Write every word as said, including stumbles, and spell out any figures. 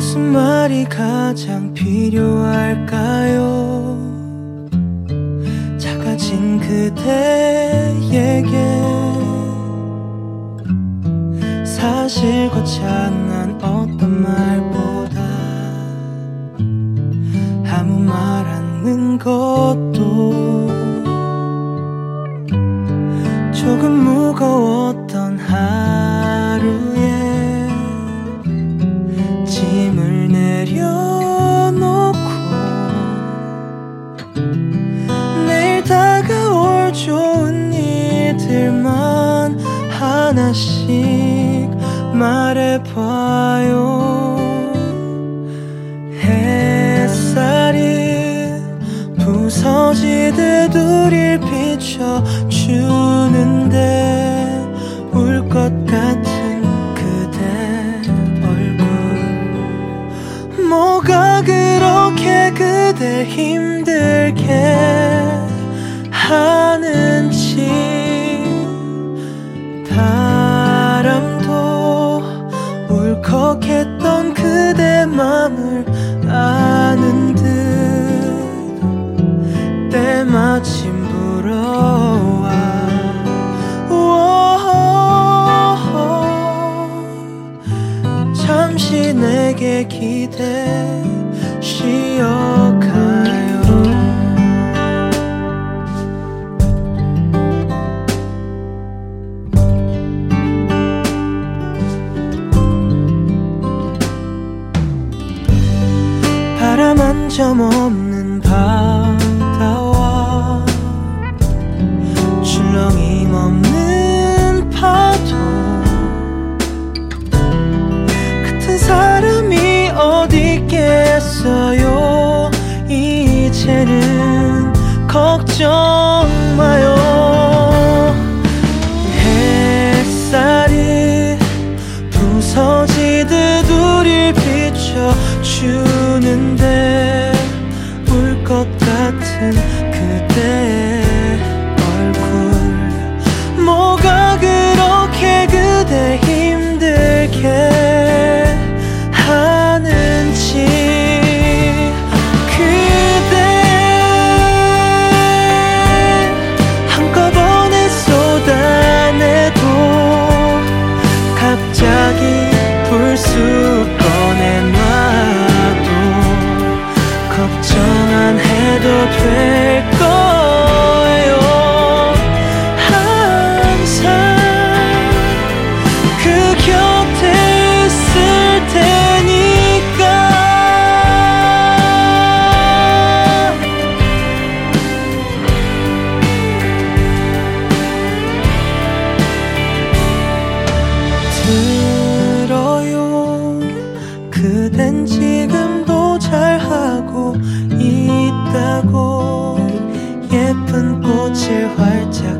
무슨 말이 가장 필요할까요? 작아진 그대에게 사실 거창한 어떤 말보다 아무 말 않는 것도 조금 무거웠던 하루에 짐을 내려놓고 내일 다가올 좋은 일들만 하나씩 말해봐요. 햇살이 부서지듯 우릴 비춰주는데 울 것 같은 그대 얼굴 뭐가 그렇게 그댈 힘들게 하는지 바람도 울컥했던 그대 맘을 아는 듯 때마침 불어와 잠시 내게 기대 쉬어가요. 바람 한 점 없는 바다와 출렁임 없는 파도 같은 사람이 어디 있겠어요. 이제는 걱정 마요. 햇살이 부서지듯 우릴 비춰주는데 울 것 같은 그대의 얼굴 뭐가 그렇게 그댈 힘들게 하는지 그대 한꺼번에 쏟아내도 갑자기 불쑥 꺼내놔도 걱정 안 해도 될 거예요. 항상 그 곁에 있을 테니까. 들어요 그댄 지금도 잘하고 있다고 예쁜 꽃을 활짝